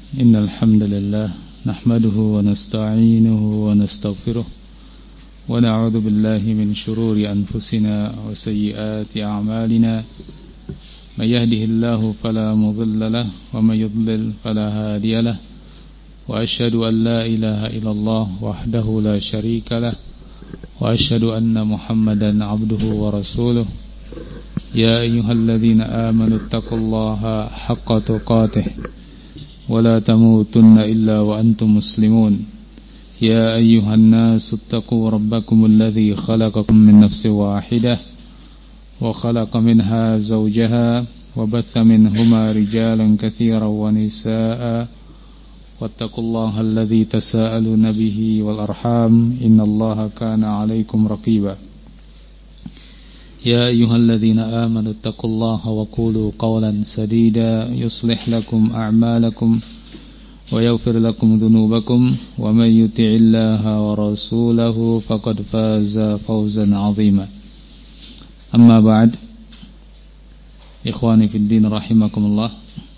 إن الحمد لله نحمده ونستعينه ونستغفره ونعوذ بالله من شرور أنفسنا وسيئات أعمالنا من يهده الله فلا مضل له ومن يضلل فلا هادي له وأشهد أن لا إله إلا الله وحده لا شريك له وأشهد أن محمدا عبده ورسوله يا أيها الذين آمنوا اتقوا الله حق تقاته ولا تموتن إلا وأنتم مسلمون يا أيها الناس اتقوا ربكم الذي خلقكم من نفس واحدة وخلق منها زوجها وبث منهما رجالا كثيرا ونساء واتقوا الله الذي تساءلون به والأرحام إن الله كان عليكم رقيبا يا أيها الذين آمنوا اتقوا الله وقولوا قولا سديدا يصلح لكم أعمالكم ويغفر لكم ذنوبكم ومن يطع الله ورسوله فقد فاز فوزا عظيما أما بعد إخواني في الدين رحمكم الله.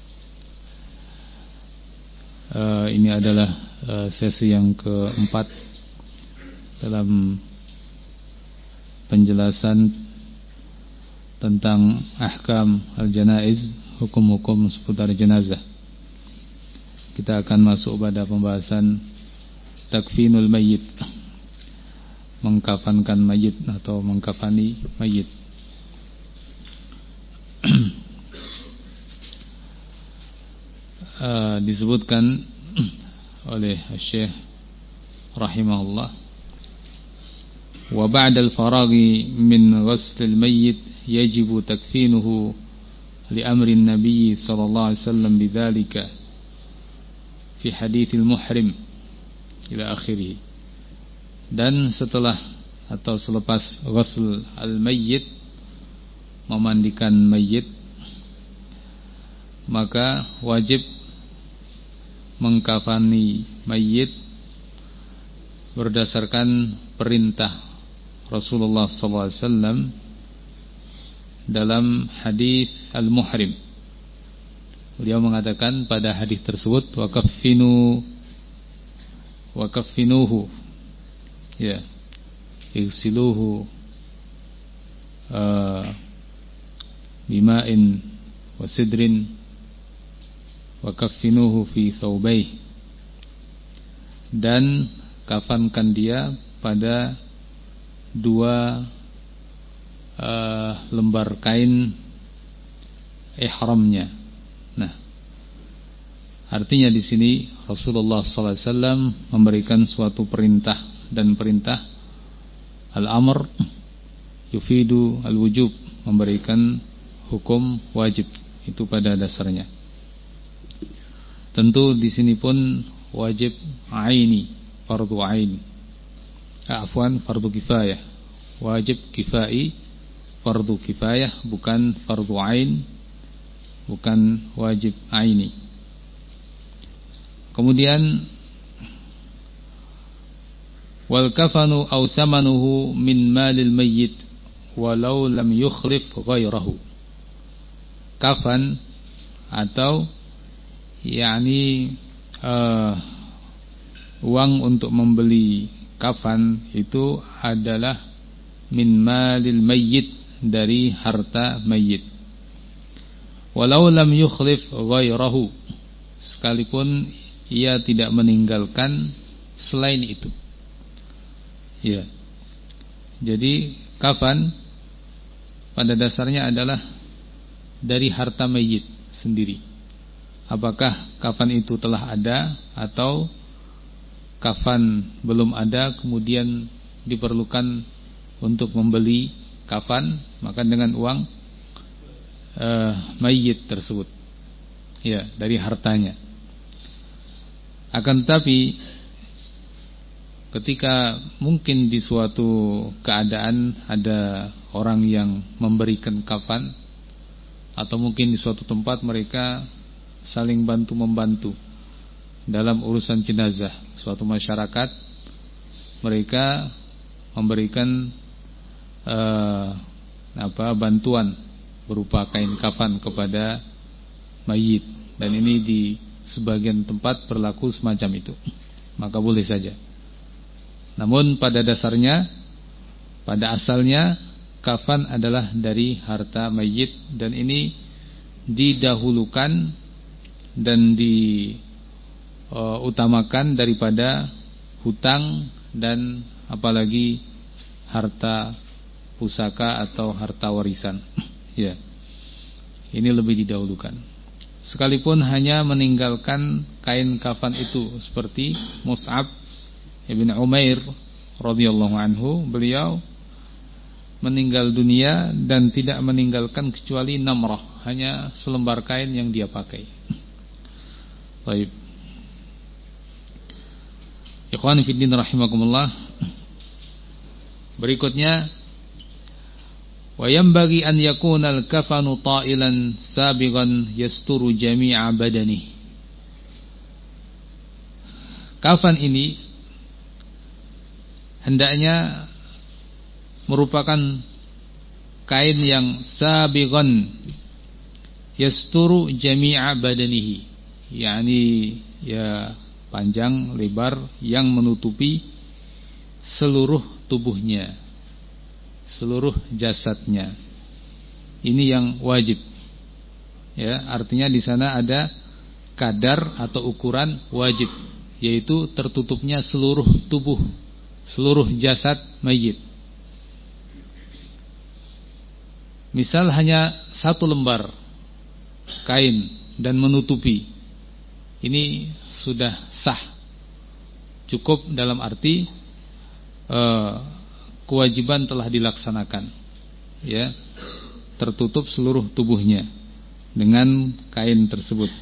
Ini adalah sesi yang keempat dalam penjelasan tentang ahkam al-janaiz, hukum-hukum seputar jenazah. Kita akan masuk pada pembahasan takfinul mayyit, mengkafankan mayit atau mengkafani mayit. Disebutkan oleh Syekh rahimahullah, wa ba'da al-faraghi min ghusl al-mayyit yajibu takfinuhu li amri an-nabiy sallallahu alaihi wasallam bidzalika fi hadits al-muhrim ila akhirih. Dan setelah atau selepas ghusl al-mayyit, memandikan mayit, maka wajib mengkafani mayit berdasarkan perintah Rasulullah SAW dalam hadis al-muhrim. Beliau mengatakan pada hadis tersebut, wa kaffinuhu, ya, igsiluhu bima'in wa sidrin wa kaffinuhu fi thawbayh, dan kafankan dia pada dua lembar kain ihramnya. Nah, artinya di sini Rasulullah SAW memberikan suatu perintah, dan perintah al-amr yufidu al-wujub, memberikan hukum wajib itu pada dasarnya. Tentu di sini pun wajib aini, fardu ain. Fardu kifayah. Wajib kifai, fardu kifayah, bukan fardu ain, bukan wajib aini. Kemudian wal kafanu aw thamanuhu min malil mayyit walau lam yukhlif ghairahu. Kafan atau uang untuk membeli kafan itu adalah min malil mayyit, dari harta mayyit. Walau lam yukhlif ghairahu, sekalipun ia tidak meninggalkan selain itu. Ya. Jadi kafan pada dasarnya adalah dari harta mayyit sendiri. Apakah kafan itu telah ada atau kafan belum ada, kemudian diperlukan untuk membeli kafan, maka dengan uang mayyit tersebut, ya, dari hartanya. Akan tetapi ketika mungkin di suatu keadaan ada orang yang memberikan kafan, atau mungkin di suatu tempat mereka saling bantu-membantu dalam urusan jenazah, suatu masyarakat mereka memberikan bantuan berupa kain kafan kepada mayit, dan ini sebagian tempat berlaku semacam itu, maka boleh saja. Namun pada dasarnya, pada asalnya, kafan adalah dari harta mayit, dan ini didahulukan dan diutamakan daripada hutang dan apalagi harta pusaka atau harta warisan. Ya, ini lebih didahulukan. Sekalipun hanya meninggalkan kain kafan itu, seperti Mus'ab ibn Umair radhiyallahu anhu, beliau meninggal dunia dan tidak meninggalkan kecuali namrah, hanya selembar kain yang dia pakai. Baik. Ikhwani fi din rahimakumullah. Berikutnya, wa yanbaghi an yakuna al-kafanu ta'ilan sabiqan yasturu jami'a badani. Kafan ini hendaknya merupakan kain yang sabiqan yasturu jami'a badanihi, yakni ya panjang lebar yang menutupi seluruh tubuhnya, seluruh jasadnya. Ini yang wajib. Ya, artinya di sana ada kadar atau ukuran wajib, yaitu tertutupnya seluruh tubuh, seluruh jasad mayit. Misal hanya satu lembar kain dan menutupi, ini sudah sah, cukup dalam arti kewajiban telah dilaksanakan, ya, tertutup seluruh tubuhnya dengan kain tersebut.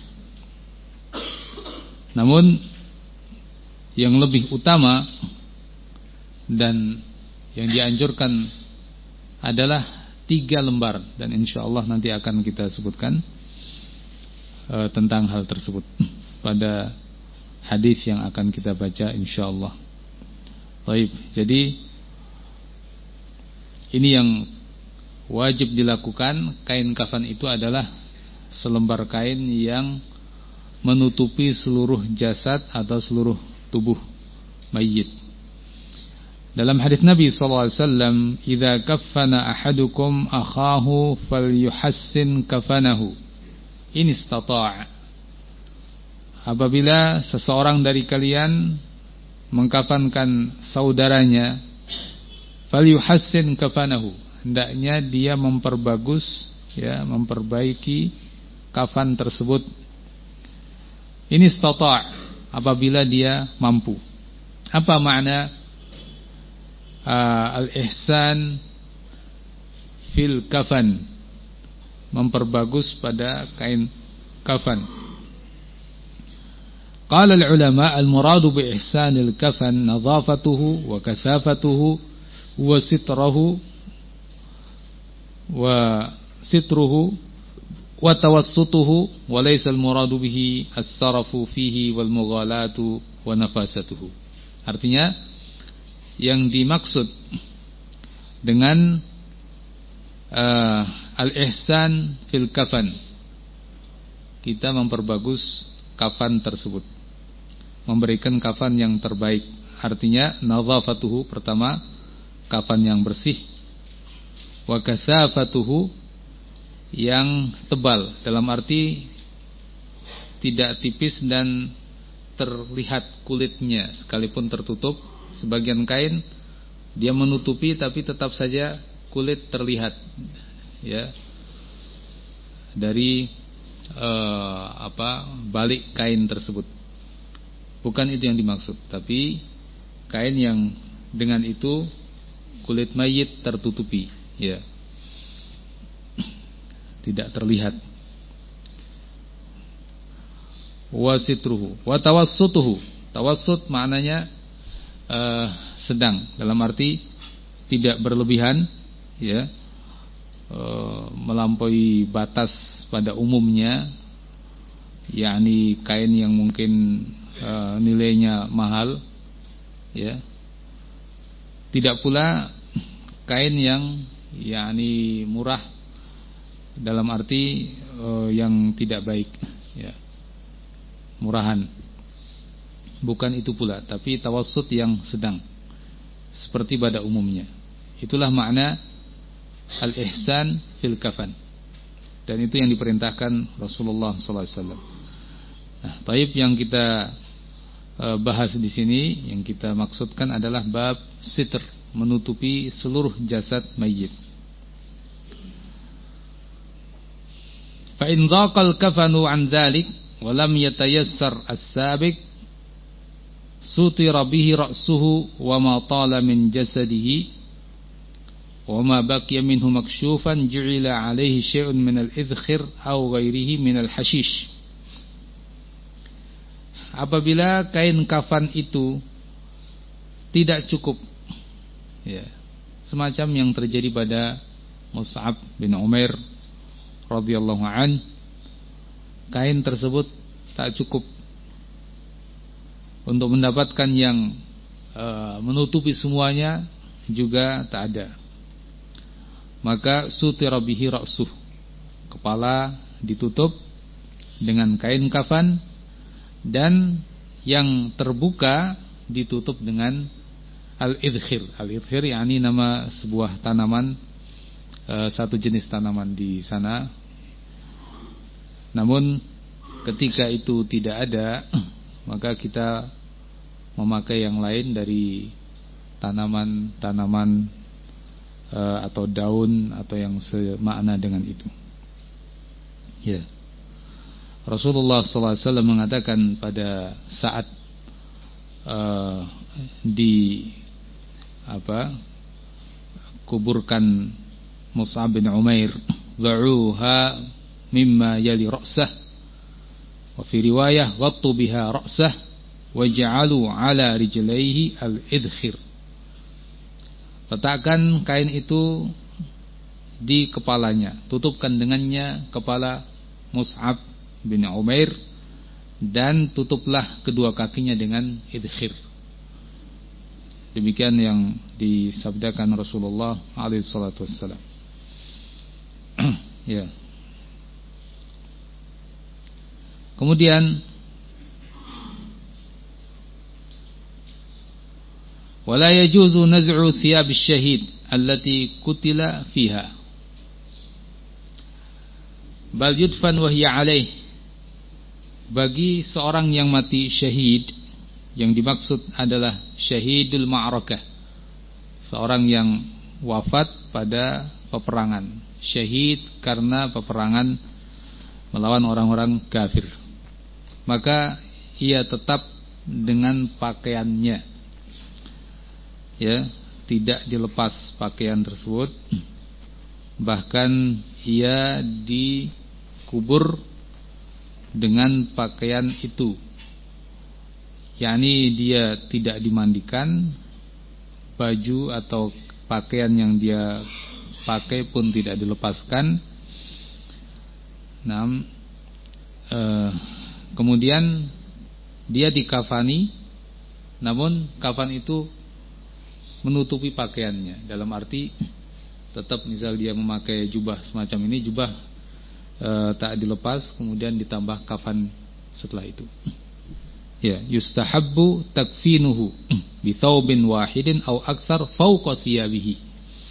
Namun yang lebih utama dan yang dianjurkan adalah 3 lembar, dan insyaallah nanti akan kita sebutkan tentang hal tersebut pada hadis yang akan kita baca insyaallah. Baik, jadi ini yang wajib dilakukan. Kain kafan itu adalah selembar kain yang menutupi seluruh jasad atau seluruh tubuh mayit. Dalam hadis Nabi sallallahu alaihi wasallam, "Idza kaffana ahadukum akhahu falyuhassin kafanahu in istata'." Apabila seseorang dari kalian mengkafankan saudaranya, falyuhassin kafanahu, hendaknya dia memperbagus, ya, memperbaiki kafan tersebut. In istata', apabila dia mampu. Apa makna al-ihsan fil kafan, memperbagus pada kain kafan? Qala al-ulama al-muradu bi ihsanil kafan nadhafatuhu wa kathafatuhu wa sitruhu wa tawassutuhu, wa laysa al-muradu bihi as-sarafu fihi wal mughalatu wa nafasatuhu. Artinya, yang dimaksud dengan al-ihsan fil kafan, kita memperbagus kafan tersebut, memberikan kafan yang terbaik. Artinya nadhafatuhu, pertama kafan yang bersih, wa kathafatuhu, yang tebal, dalam arti tidak tipis dan terlihat kulitnya sekalipun tertutup. Sebagian kain dia menutupi tapi tetap saja kulit terlihat, ya, dari balik kain tersebut. Bukan itu yang dimaksud, tapi kain yang dengan itu kulit mayit tertutupi, ya, tidak terlihat. Wasitruhu wa tawassutuhu. Tawassut maknanya sedang, dalam arti tidak berlebihan, ya, melampaui batas pada umumnya, yakni kain yang mungkin nilainya mahal, ya. Tidak pula kain yang yakni murah, dalam arti yang tidak baik, ya. murahan. Bukan itu pula, tapi tawassut yang sedang, seperti pada umumnya. Itulah makna al-ihsan fil kafan. Dan itu yang diperintahkan Rasulullah SAW. Nah, taib yang kita bahas di sini, yang kita maksudkan adalah bab sitr, menutupi seluruh jasad mayit. Fa in dhaqal kafanu an dzalik wa lam yatayassar as-sabiq sutira bihi ra'suhu wa ma tala min jasadihi wa ma baqiya minhu makshufan ju'ila alaihi syai'un min al-idkhir aw ghairihi min al-hashish. Apabila kain kafan itu tidak cukup, ya, semacam yang terjadi pada Mus'ab bin Umair radhiyallahu an, kain tersebut tak cukup untuk mendapatkan yang menutupi semuanya, juga tak ada. Maka sutira bihi ra'suh, kepala ditutup dengan kain kafan, dan yang terbuka ditutup dengan al-idkhir. Al-idkhir yakni nama sebuah tanaman, satu jenis tanaman di sana. Namun ketika itu tidak ada, maka kita memakai yang lain dari tanaman-tanaman atau daun atau yang semakna dengan itu. Ya. Rasulullah SAW mengatakan pada saat kuburkan Mus'ab bin Umair, "Dha'uha mimma yali ra'sah." Wa fi riwayah, "Wattu biha ra'sah waj'alu 'ala rijlaihi al-idkhir." Letakkan kain itu di kepalanya, tutupkan dengannya kepala Mus'ab bin Umair, dan tutuplah kedua kakinya dengan idkhir. Demikian yang disabdakan Rasulullah alaihi salatu wassalam. Ya. Kemudian wala yajuzu naz'u thiyab asy-syahid allati qutila fiha bal yudfan wa hiya alaih. Bagi seorang yang mati syahid, yang dimaksud adalah syahidul ma'rakah, seorang yang wafat pada peperangan, syahid karena peperangan melawan orang-orang kafir, maka ia tetap dengan pakaiannya, ya, tidak dilepas pakaian tersebut. Bahkan ia dikubur dengan pakaian itu, yakni dia tidak dimandikan, baju atau pakaian yang dia pakai pun tidak dilepaskan. Kemudian dia dikafani, namun kafan itu menutupi pakaiannya, dalam arti tetap misal dia memakai jubah semacam ini, jubah tak dilepas, kemudian ditambah kafan setelah itu. Ya, yustahabbu takfinuhu bi thawbin wahidin aw aktsar fawqa thiyabihi.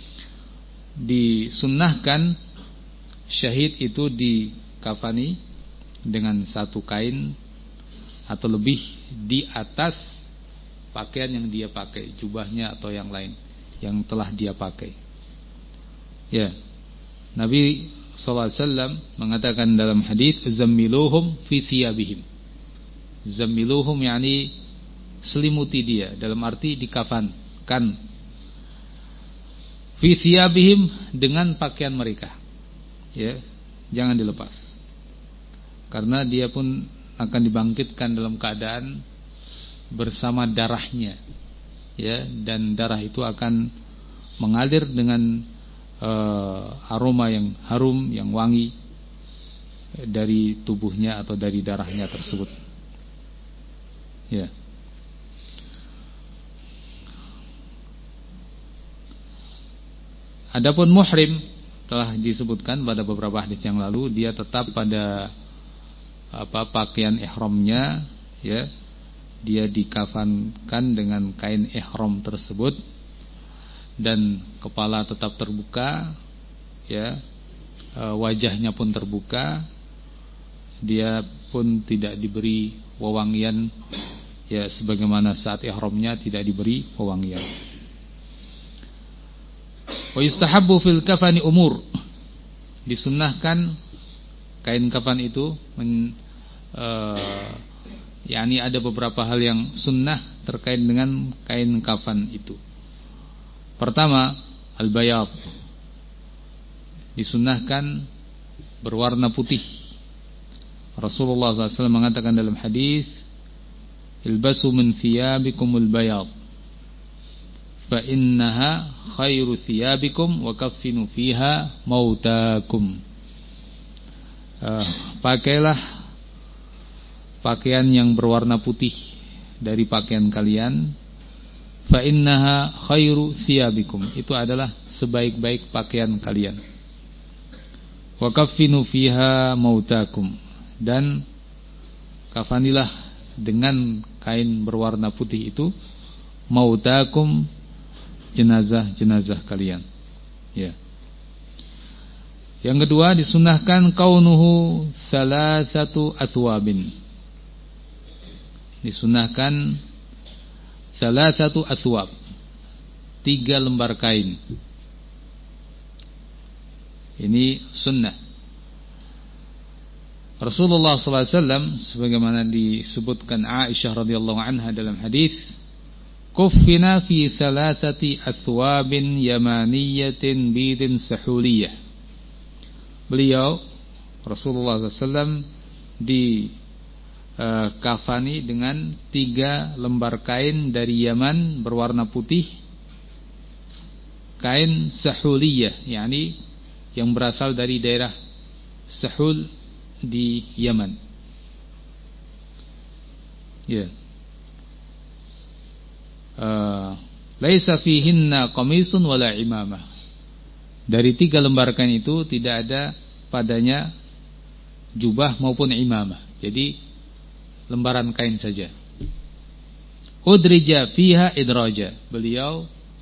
Disunnahkan syahid itu dikafani dengan satu kain atau lebih di atas pakaian yang dia pakai, jubahnya atau yang lain yang telah dia pakai. Ya, Nabi sallallahu alaihi wasallam mengatakan dalam hadis, zammiluhum fi thiyabihim. Zammiluhum yakni selimuti dia, dalam arti dikafankan, fi thiyabihim dengan pakaian mereka. Ya, jangan dilepas. Karena dia pun akan dibangkitkan dalam keadaan bersama darahnya. Ya, dan darah itu akan mengalir dengan aroma yang harum, yang wangi dari tubuhnya atau dari darahnya tersebut. Ya. Adapun muhrim telah disebutkan pada beberapa hadis yang lalu, dia tetap pada pakaian ihramnya, ya, dia dikafankan dengan kain ihram tersebut dan kepala tetap terbuka, ya, wajahnya pun terbuka, dia pun tidak diberi wewangian, ya, sebagaimana saat ihramnya tidak diberi wewangian. Wa yustahabbu fil kafani umur, disunnahkan kain kafan itu yakni ada beberapa hal yang sunnah terkait dengan kain kafan itu. Pertama, al-bayad, disunnahkan berwarna putih. Rasulullah SAW mengatakan dalam hadis, ilbasu min thiyabikumul bayad fa innaha khairu thiyabikum wa kaffinu fiha mautakum. Pakailah pakaian yang berwarna putih dari pakaian kalian, fa innaha khairu thiyabikum, itu adalah sebaik-baik pakaian kalian. Wa kaffinu fiha mautakum, dan kafanilah dengan kain berwarna putih itu mautakum, jenazah-jenazah kalian, ya. Yang kedua, disunnahkan kaunuhu salasatu athwabin, disunnahkan salasatu athwab, 3 lembar kain. Ini sunnah. Rasulullah SAW sebagaimana disebutkan Aisyah radhiyallahu anha dalam hadis, kuffina fi salasati athwabin yamaniyatin bidin sahuliyah. Beliau Rasulullah SAW dikafani dengan 3 lembar kain dari Yaman berwarna putih, kain sahuliyah, yakni yang berasal dari daerah Sahul di Yaman, ya. Laisa fihinna qamisun wala imamah. Dari 3 lembar kain itu tidak ada padanya jubah maupun imamah. Jadi lembaran kain saja. Udrija fiha idraja. Beliau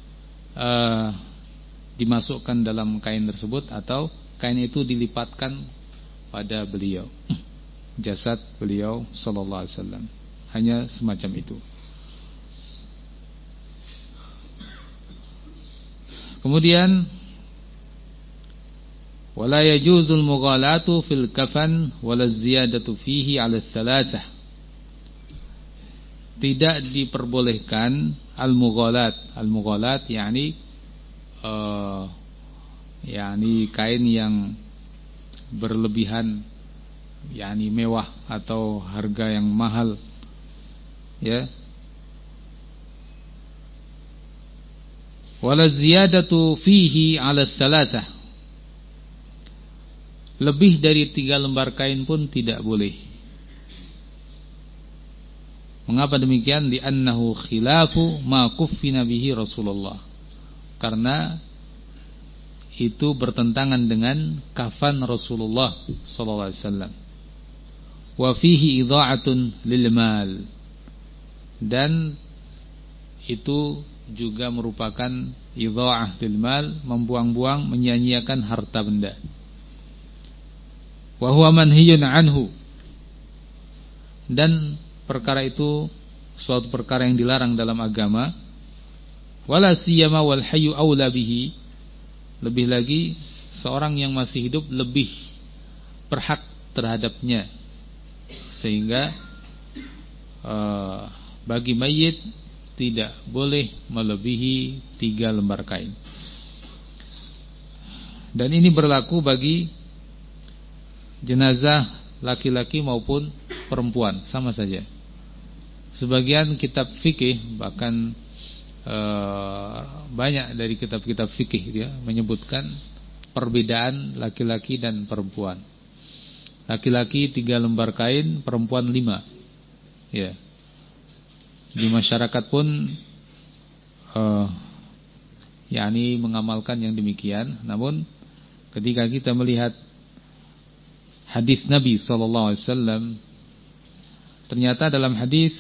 dimasukkan dalam kain tersebut, atau kain itu dilipatkan pada beliau, jasad beliau sallallahu alaihi wasallam. Hanya semacam itu. Kemudian wala yajuzul mughalatu fil kafan wala ziyadatu fihi ala thalathah. Tidak diperbolehkan al-mughalat. Al-mughalat yakni kain yang berlebihan, yakni mewah atau harga yang mahal, ya. Wala ziyadatu fihi ala thalathah. Lebih dari 3 lembar kain pun tidak boleh. Mengapa demikian? Li'annahu khilafu ma kuffina bihi Rasulullah. Karena itu bertentangan dengan kafan Rasulullah sallallahu alaihi wasallam. Wa fihi idha'atun lil mal. Dan itu juga merupakan idha'ah lil mal, membuang-buang, menyia-nyiakan harta benda. Wa huwa manhiyun anhu, dan perkara itu suatu perkara yang dilarang dalam agama. Wala siyama wal hayyu aula bihi, lebih lagi seorang yang masih hidup lebih berhak terhadapnya, sehingga bagi mayit tidak boleh melebihi 3 lembar kain. Dan ini berlaku bagi jenazah laki-laki maupun perempuan, sama saja. Sebagian kitab fikih, bahkan banyak dari kitab-kitab fikih dia menyebutkan perbedaan laki-laki dan perempuan. Laki-laki 3 lembar kain, perempuan 5. Ya. Di masyarakat pun mengamalkan yang demikian. Namun ketika kita melihat hadis Nabi SAW. Ternyata dalam hadis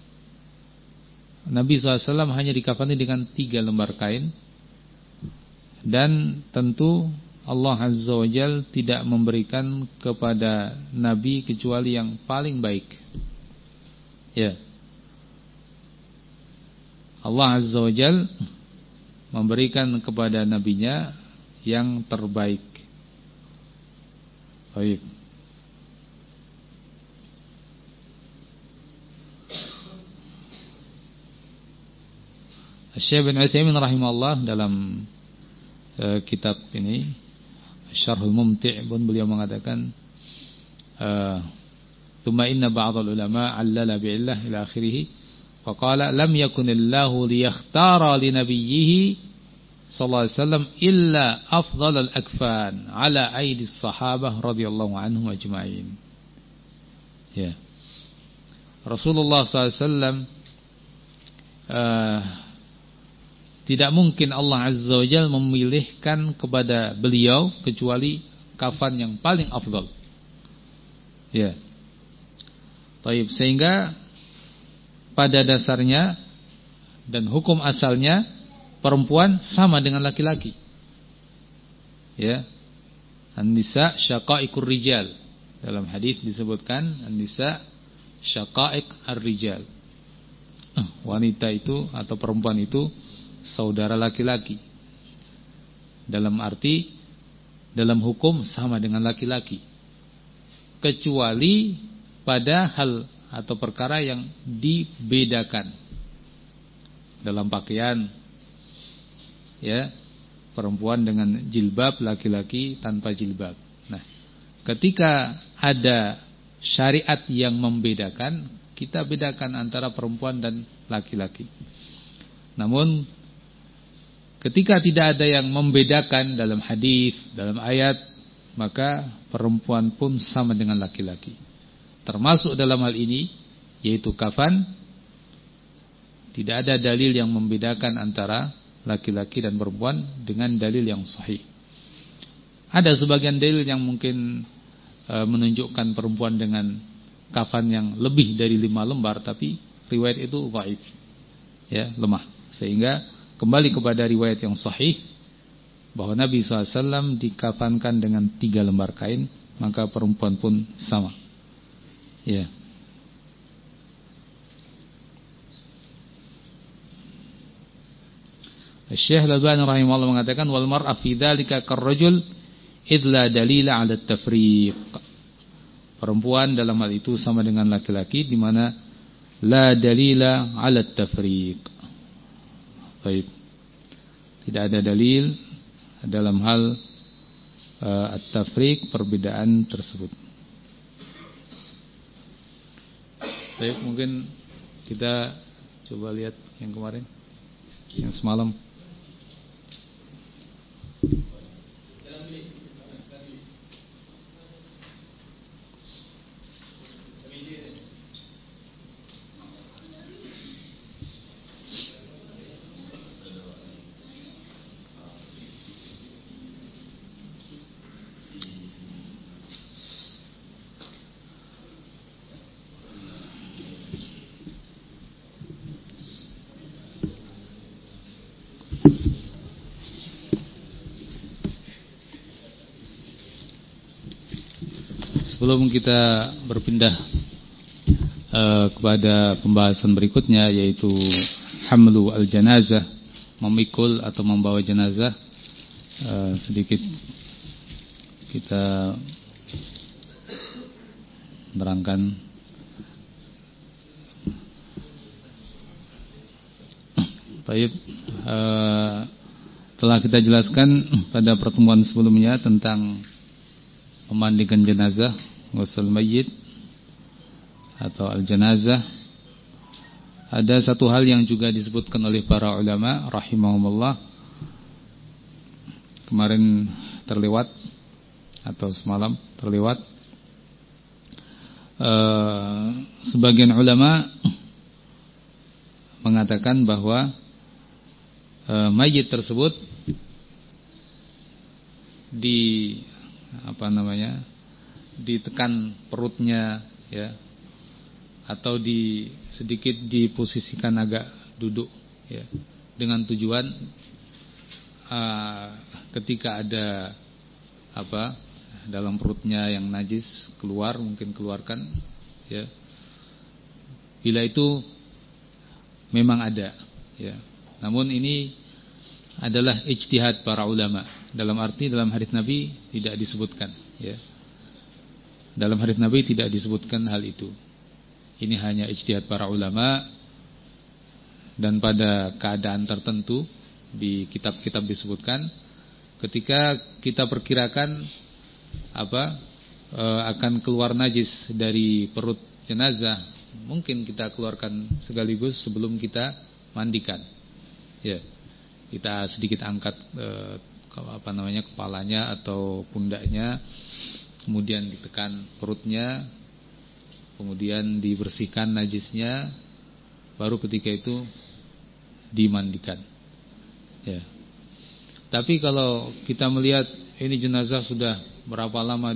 Nabi SAW hanya dikafani dengan 3 lembar kain. Dan tentu Allah Azza wa Jalla tidak memberikan kepada Nabi kecuali yang paling baik. Ya, Allah Azza wa Jalla memberikan kepada nabinya yang terbaik. Baik. Syekh bin Utsaimin rahimahullah dalam kitab ini Syarhul Mumti' pun beliau mengatakan thumma inna ba'dal ulama 'allala bi'illah ila akhirih fa qala lam yakunillahu liyakhtara li nabiyhi sallallahu alaihi wasallam illa afdhalal akfan ala aidi sahabah radhiyallahu anhum ajma'in. Ya, Rasulullah sallallahu alaihi wasallam tidak mungkin Allah Azza wa Jalla memilihkan kepada beliau kecuali kafan yang paling afdal. Ya. Taib, sehingga pada dasarnya dan hukum asalnya perempuan sama dengan laki-laki. Ya. An-nisa syaqaiqur rijal. Dalam hadis disebutkan an-nisa syaqaiq ar-rijal. Wanita itu atau perempuan itu saudara laki-laki. Dalam arti dalam hukum sama dengan laki-laki, kecuali pada hal atau perkara yang dibedakan. Dalam pakaian, ya, perempuan dengan jilbab, laki-laki tanpa jilbab. Nah, ketika ada syariat yang membedakan, kita bedakan antara perempuan dan laki-laki. Namun ketika tidak ada yang membedakan dalam hadis, dalam ayat, maka perempuan pun sama dengan laki-laki. Termasuk dalam hal ini, yaitu kafan, tidak ada dalil yang membedakan antara laki-laki dan perempuan dengan dalil yang sahih. Ada sebagian dalil yang mungkin menunjukkan perempuan dengan kafan yang lebih dari 5 lembar, tapi riwayat itu dhaif, ya, lemah. Sehingga kembali kepada riwayat yang sahih bahwa Nabi SAW dikafankan dengan 3 lembar kain, maka perempuan pun sama. Ya. Syekh Al-Albani rahimahullah mengatakan wal mar'a fi dzalika karrajul idla dalila 'ala at-tafriq. Perempuan dalam hal itu sama dengan laki-laki di mana la dalila 'ala at-tafriq. Baik. Tidak ada dalil dalam hal at-tafriq, perbedaan tersebut. Baik, mungkin kita coba lihat yang kemarin, yang semalam. Sebelum kita berpindah kepada pembahasan berikutnya, yaitu hamlu al-janazah, memikul atau membawa jenazah, sedikit kita menerangkan baik, telah kita jelaskan pada pertemuan sebelumnya tentang memandikan jenazah, ghusl mayyit atau al-janazah. Ada satu hal yang juga disebutkan oleh para ulama rahimahumullah, kemarin terlewat atau semalam terlewat. Sebagian ulama mengatakan bahwa mayit tersebut ditekan perutnya, ya, atau sedikit diposisikan agak duduk, ya, dengan tujuan ketika ada dalam perutnya yang najis keluar, mungkin keluarkan, ya. Bila itu memang ada, ya. Namun ini adalah ijtihad para ulama. Dalam arti dalam hadits Nabi tidak disebutkan, ya. Dalam hadits Nabi tidak disebutkan hal itu. Ini hanya ijtihad para ulama, dan pada keadaan tertentu di kitab-kitab disebutkan ketika kita perkirakan akan keluar najis dari perut jenazah, mungkin kita keluarkan sekaligus sebelum kita mandikan, ya. Kita sedikit angkat kepalanya atau pundaknya, kemudian ditekan perutnya, kemudian dibersihkan najisnya, baru ketika itu dimandikan, ya. Tapi kalau kita melihat ini jenazah sudah berapa lama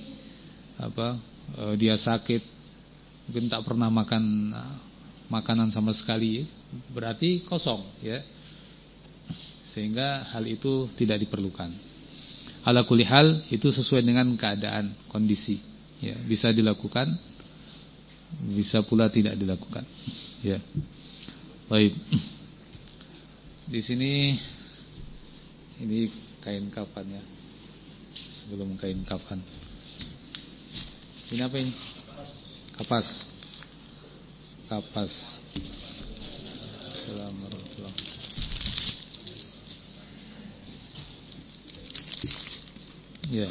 dia sakit, mungkin tak pernah makan makanan sama sekali, berarti kosong, ya. Sehingga hal itu tidak diperlukan. Ala kulli hal itu sesuai dengan keadaan, kondisi, ya. Bisa dilakukan, bisa pula tidak dilakukan, ya. Baik. Di sini ini kain kafan, ya. Sebelum kain kafan, ini apa ini? Kapas. Assalamualaikum. Ya.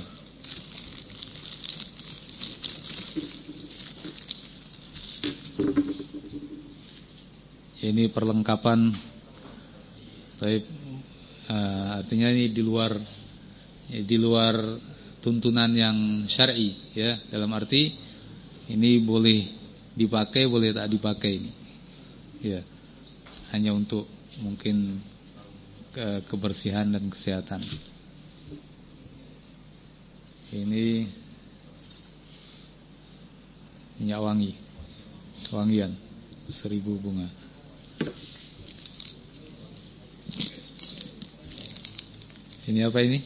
Ini perlengkapan. Baik. Artinya ini di luar tuntunan yang syar'i, ya. Dalam arti ini boleh dipakai, boleh tak dipakai ini, ya. Hanya untuk mungkin kebersihan dan kesehatan. Ini minyak wangi, wangian 1000 bunga. Ini apa ini?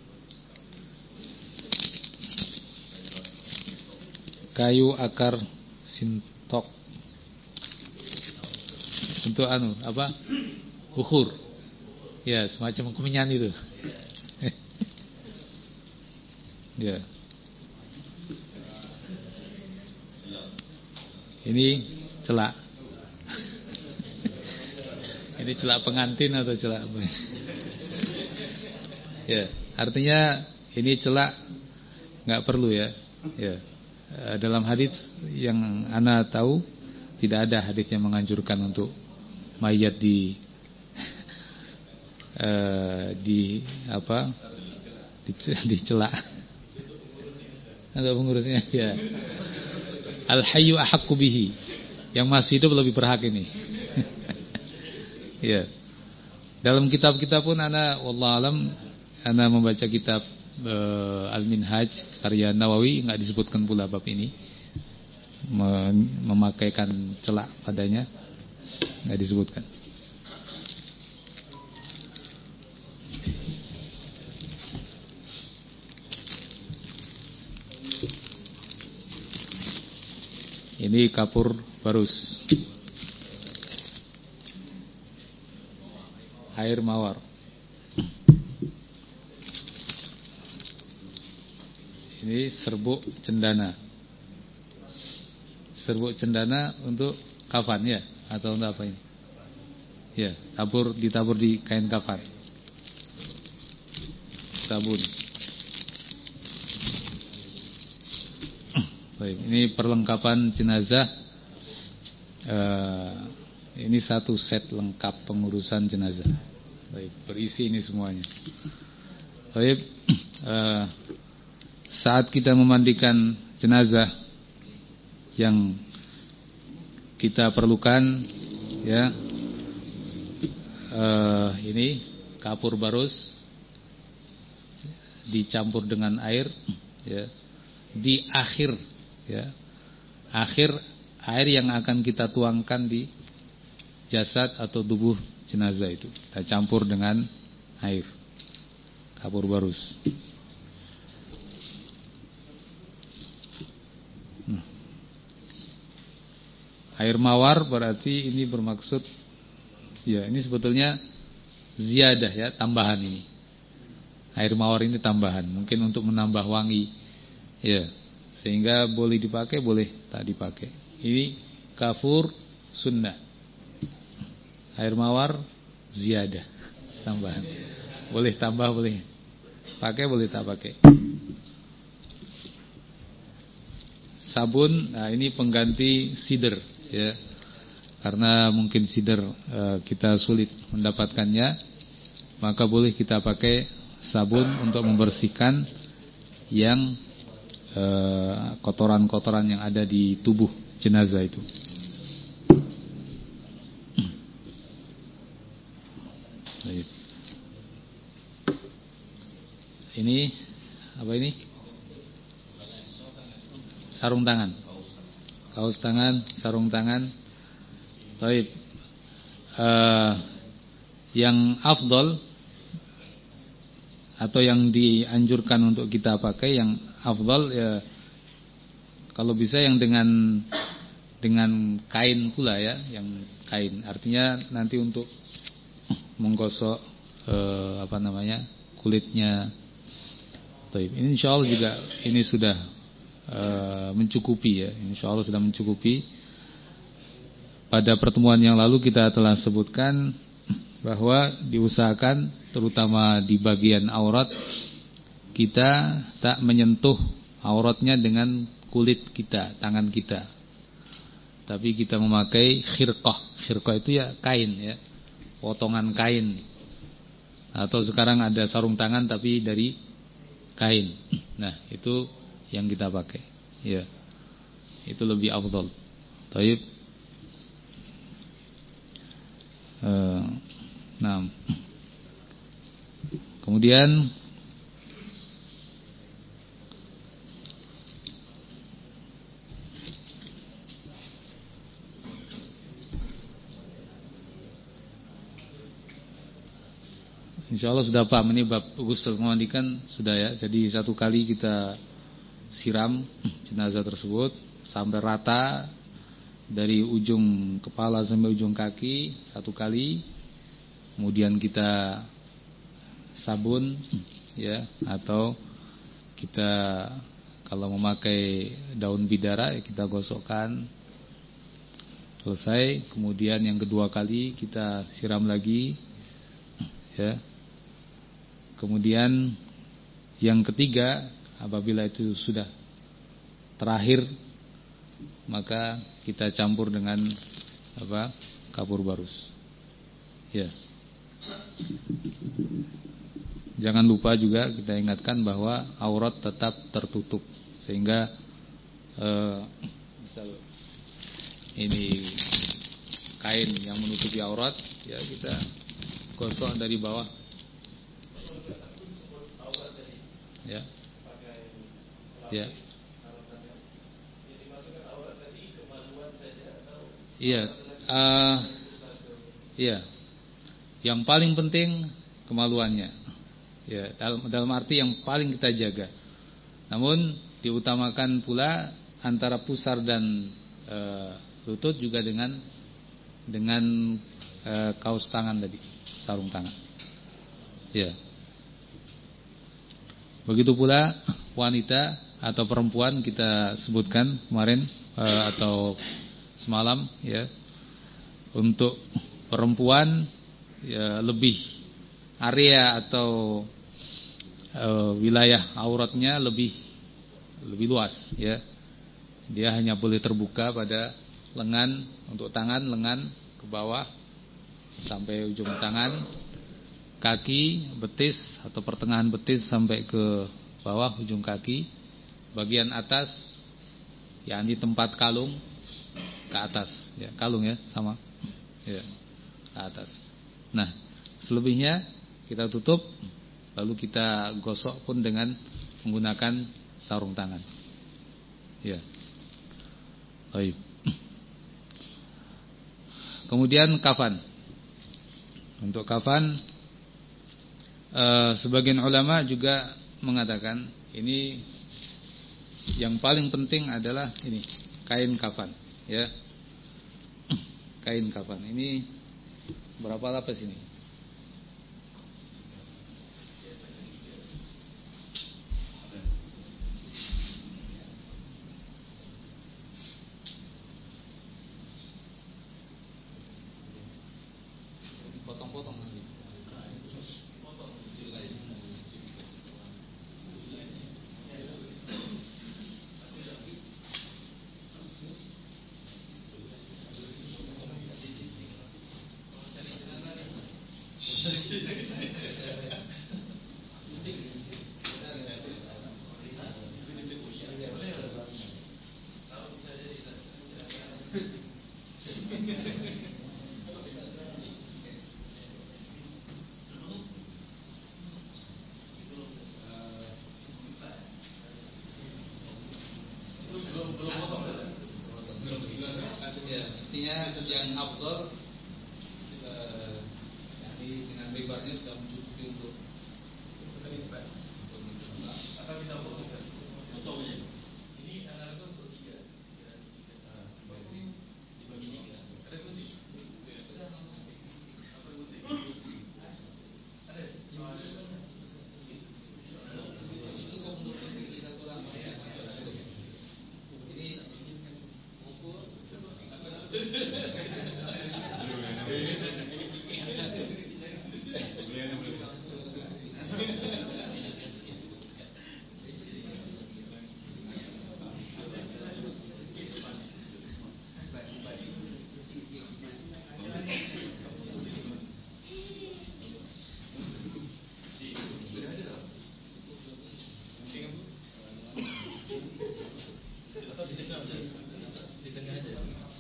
Kayu akar sintok. Untuk bukhur. Ya, semacam kemenyan itu. Ya. Ini celak. Ini celak pengantin atau celak apa? Ya, artinya ini celak enggak perlu, ya. Ya. Dalam hadis yang ana tahu tidak ada hadis yang menganjurkan untuk mayat dicelak. Ada pengurusnya, ya. Al hayyu ahaqqu bihi. Yang masih hidup lebih berhak ini. Ya. Dalam kitab-kitab pun wallahu alam, ana membaca kitab Al-Minhaj karya Nawawi, enggak disebutkan pula bab ini, memakaikan celak padanya, enggak disebutkan. Ini kapur barus, air mawar. Ini serbuk cendana. Serbuk cendana untuk kafan, ya, atau untuk apa ini? Ya, ditabur di kain kafan. Sabun. Baik, ini perlengkapan jenazah. Ini satu set lengkap pengurusan jenazah. Baik, berisi ini semuanya. Baik, saat kita memandikan jenazah, yang kita perlukan, ya, ini kapur barus dicampur dengan air, ya. di akhir, ya, akhir air yang akan kita tuangkan di jasad atau tubuh jenazah itu. Kita campur dengan air kapur barus. Air mawar berarti ini bermaksud, ya ini sebetulnya ziyadah, ya, tambahan ini. Air mawar ini tambahan, mungkin untuk menambah wangi, ya, sehingga boleh dipakai, boleh tak dipakai. Ini kafur sunnah. Air mawar ziyadah, tambahan. Boleh tambah, boleh pakai, boleh tak pakai. Sabun, nah ini pengganti sider, ya. Karena mungkin sider kita sulit mendapatkannya, maka boleh kita pakai sabun untuk membersihkan yang kotoran-kotoran yang ada di tubuh jenazah itu. Ini apa ini? Sarung tangan, kaos tangan, sarung tangan. Baik. Yang afdol atau yang dianjurkan untuk kita pakai, yang afdol, ya, kalau bisa yang dengan kain pula, ya, yang kain. Artinya nanti untuk menggosok kulitnya. Baik. Ini insyaallah juga ini sudah mencukupi, ya. Insyaallah sudah mencukupi. Pada pertemuan yang lalu kita telah sebutkan bahwa diusahakan terutama di bagian aurat kita tak menyentuh auratnya dengan kulit kita, tangan kita. Tapi kita memakai khirqah. Khirqah itu ya kain, ya, potongan kain. Atau sekarang ada sarung tangan tapi dari kain. Nah, itu yang kita pakai, ya. Itu lebih afdal. Baik. Nah, kemudian insyaallah sudah paham ini bab ghusl, memandikan sudah, ya. Jadi satu kali kita siram jenazah tersebut sampai rata dari ujung kepala sampai ujung kaki satu kali. Kemudian kita sabun, ya, atau kita kalau memakai daun bidara, ya, kita gosokkan. Selesai. Kemudian yang kedua kali kita siram lagi, ya. Kemudian yang ketiga, apabila itu sudah terakhir, maka kita campur dengan kapur barus, ya. Jangan lupa juga kita ingatkan bahwa aurat tetap tertutup, sehingga misal ini kain yang menutupi aurat, ya, kita gosok dari bawah, ya, ya, iya, iya. Yang paling penting kemaluannya, ya, dalam arti yang paling kita jaga. Namun diutamakan pula antara pusar dan lutut juga dengan kaos tangan tadi, sarung tangan, ya. Begitu pula wanita atau perempuan, kita sebutkan kemarin atau semalam, ya. Untuk perempuan, ya, lebih area atau wilayah auratnya lebih luas, ya. Dia hanya boleh terbuka pada lengan, untuk tangan, lengan ke bawah sampai ujung tangan, kaki, betis atau pertengahan betis sampai ke bawah ujung kaki, bagian atas, yakni tempat kalung ke atas, ya, kalung, ya, sama, ya, ke atas. Nah, selebihnya kita tutup, lalu kita gosok pun dengan menggunakan sarung tangan, Ya. Baik. Kemudian kafan. Untuk kafan, sebagian ulama juga mengatakan ini yang paling penting adalah ini kain kafan, ya. Kain kafan ini berapa lapis ini? Potong-potong nanti. Ya, mestinya yang afdal dengan lebarnya sudah mencukupi untuk apa kita potongnya. Ini analisa untuk 3. Dibagi 3. Ada kunci. Apa kunci? Ada. Itu kok untuk satu orang. Ini ukur di tengah aja.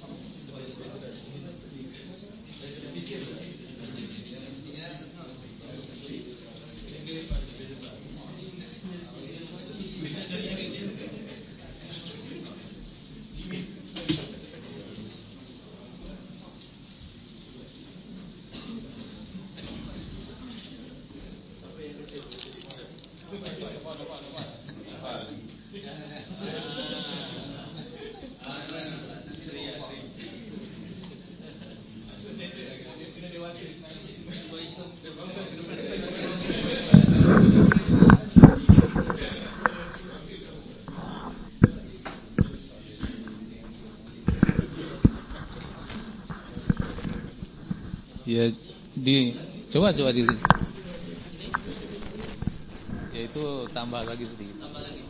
Ya, coba di ya itu tambah lagi sedikit. Tambah lagi.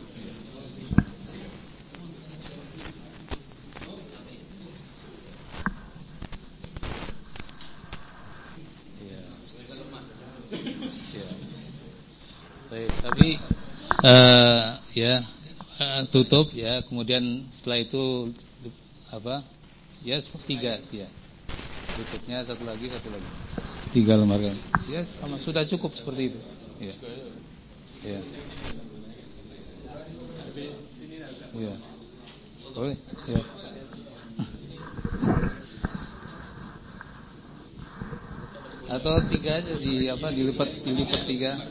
Ya. Ya. Baik, tapi ya tutup ya, kemudian setelah itu apa? Ya 3 ya. Tutupnya satu lagi 3 lembar kan. Ya sama, sudah cukup seperti itu. Ya. Ya. Ya. Boleh. Ya. Atau 3 aja dilipat 3.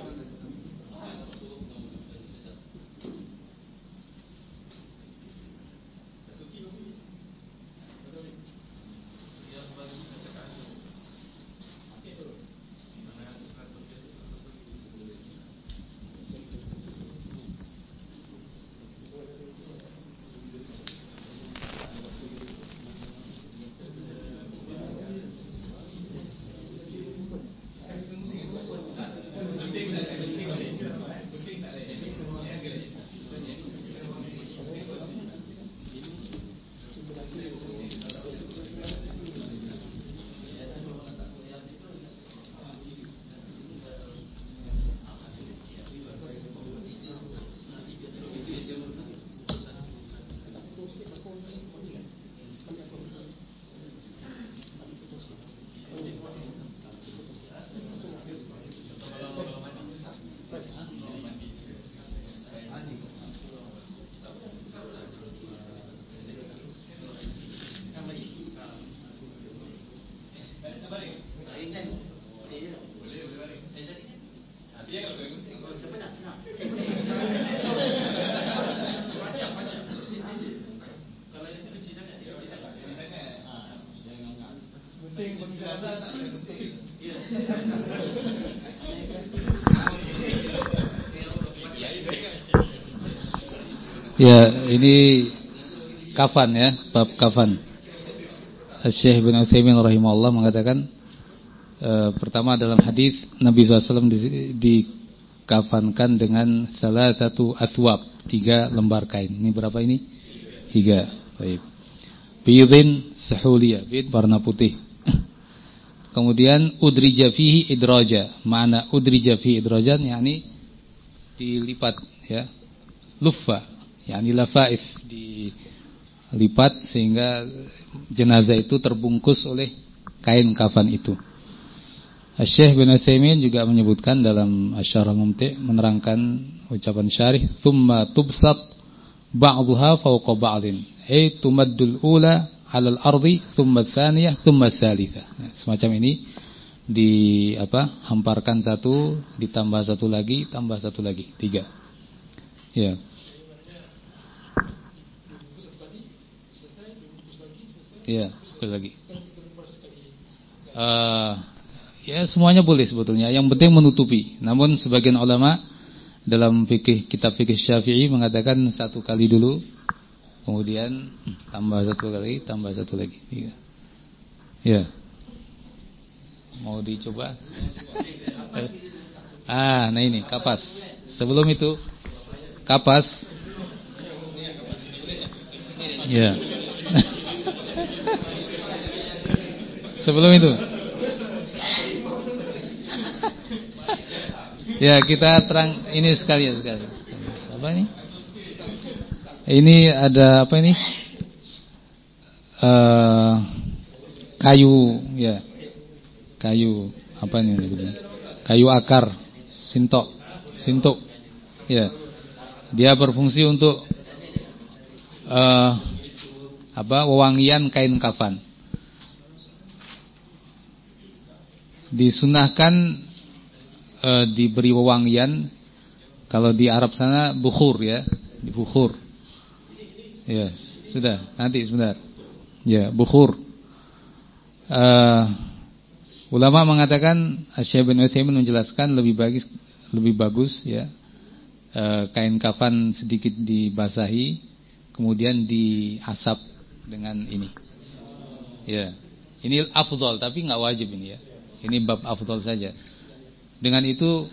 Ya, ini kafan ya, bab kafan. Syekh bin Utsaimin rahimahullah mengatakan pertama dalam hadis Nabi SAW dikafankan dengan salatatu athwab, 3 lembar kain. Ini berapa ini? 3. Baik. Bidin sahuliyah, bid warna putih. Kemudian udrija fihi idraja. Makna udrija fihi idrajan yakni dilipat ya. Luffa yakni lafaif, dilipat sehingga jenazah itu terbungkus oleh kain kafan itu. Syekh bin Utsaimin juga menyebutkan dalam Asy-Syarh Mumti' menerangkan ucapan syarih thumma tubsat ba'dhuha fawqa ba'din ay tumaddul ula 'ala al-ardi thumma ats-tsaniyah thumma ats-tsalitsah. Semacam ini hamparkan satu ditambah satu lagi tambah satu lagi 3. Ya. Ya, sekali lagi. Ya semuanya boleh sebetulnya. Yang penting menutupi. Namun sebagian ulama dalam kitab fikih Syafi'i mengatakan 1 kali dulu, kemudian tambah 1 kali, tambah 1 lagi. 3. Ya. Mau dicoba? Nah ini kapas. Sebelum itu kapas. Ya. Sebelum itu ya kita terang ini sekali. Apa ini? Ini ada apa ini? Kayu ya. Kayu apa ini? Kayu akar sintok. Ya. Dia berfungsi untuk wewangian kain kafan. Disunahkan diberi wewangian. Kalau di Arab sana bukhur ya, bukhur. Ya, sudah, nanti sebentar. Ya, bukhur. Ulama mengatakan, Syekh bin Utsaimin menjelaskan lebih bagus ya. Kain kafan sedikit dibasahi, kemudian diasap dengan ini. Ya. Ini afdal tapi enggak wajib ini ya. Ini bab afdal saja. Dengan itu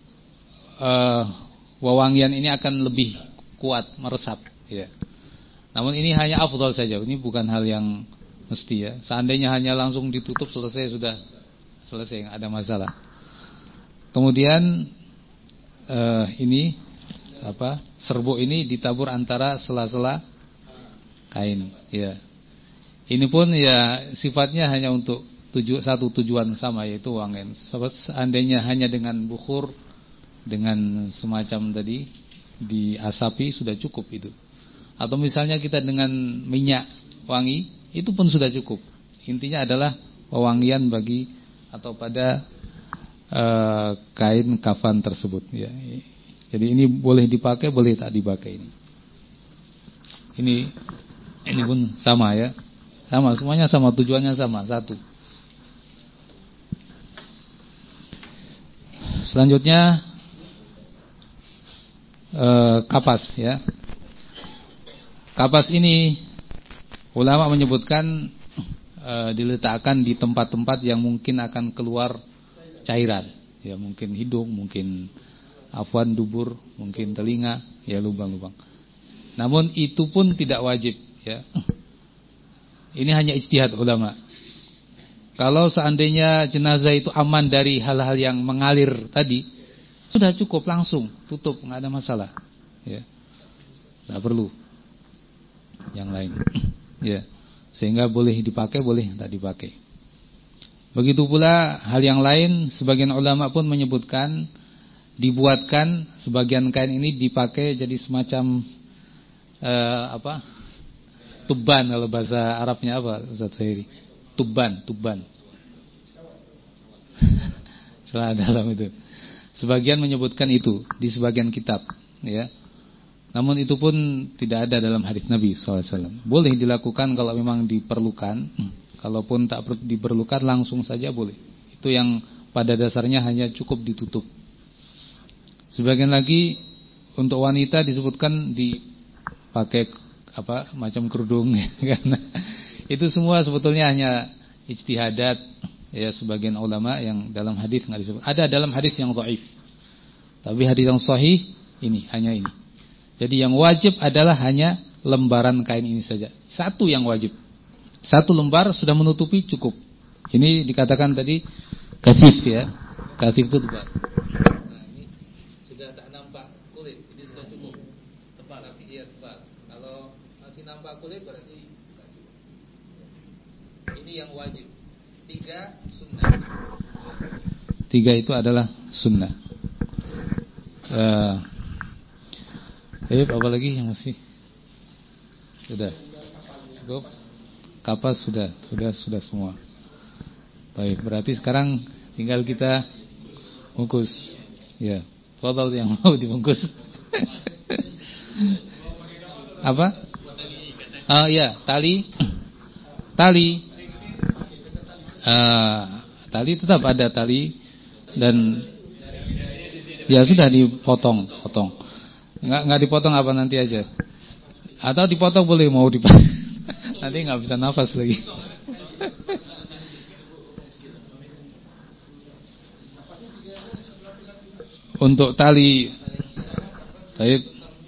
wewangian ini akan lebih kuat meresap ya. Namun ini hanya afdal saja. Ini bukan hal yang mesti ya. Seandainya hanya langsung ditutup selesai enggak ada masalah. Kemudian ini serbuk ini ditabur antara sela-sela kain ya. Ini pun ya sifatnya hanya untuk satu tujuan sama, yaitu wangian. Seandainya hanya dengan bukhur, dengan semacam tadi diasapi sudah cukup itu. Atau misalnya kita dengan minyak wangi, itu pun sudah cukup. Intinya adalah wewangian bagi atau pada kain kafan tersebut ya. Jadi ini boleh dipakai, boleh tak dipakai ini. Ini pun sama ya. Sama, semuanya sama, tujuannya sama, satu. Selanjutnya kapas ya. Kapas ini ulama menyebutkan diletakkan di tempat-tempat yang mungkin akan keluar cairan. Ya mungkin hidung, mungkin afwan dubur, mungkin telinga, ya lubang-lubang. Namun itu pun tidak wajib ya. Ini hanya ijtihad ulama. Kalau seandainya jenazah itu aman dari hal-hal yang mengalir tadi, sudah cukup langsung tutup, nggak ada masalah. Ya, nggak perlu yang lain. Ya, sehingga boleh dipakai, boleh tak dipakai. Begitu pula hal yang lain, sebagian ulama pun menyebutkan dibuatkan sebagian kain ini dipakai jadi semacam tuban, kalau bahasa Arabnya apa Ustaz Suhairi? Tuban. Salah dalam itu. Sebagian menyebutkan itu di sebagian kitab, ya. Namun itu pun tidak ada dalam hadis Nabi SAW. Boleh dilakukan kalau memang diperlukan. Kalaupun tak diperlukan langsung saja boleh. Itu yang pada dasarnya hanya cukup ditutup. Sebagian lagi untuk wanita disebutkan dipakai macam kerudung, karena itu semua sebetulnya hanya ijtihadat ya sebagian ulama yang dalam hadis enggak disebut. Ada dalam hadis yang dhaif. Tapi hadis yang sahih hanya ini. Jadi yang wajib adalah hanya lembaran kain ini saja. Satu yang wajib. Satu lembar sudah menutupi cukup. Ini dikatakan tadi kasif ya. Kasif itu tebal. Nah, ini sudah tak nampak kulit. Ini sudah cukup. Tebal tapi iya tebal. Kalau masih nampak kulit berarti tidak cukup. Ini yang wajib. 3 sunnah. 3 itu adalah sunnah. Apa lagi yang masih? Sudah. Cukup. Kapas sudah semua. Baik, berarti sekarang tinggal kita bungkus. Ya. Fadhal yang mau dibungkus. Apa? Ya, tali. Tali tetap ada tali dan ya sudah dipotong. Enggak dipotong apa nanti aja. Atau dipotong boleh, mau dipotong. Nanti enggak bisa nafas lagi. Untuk tali baik.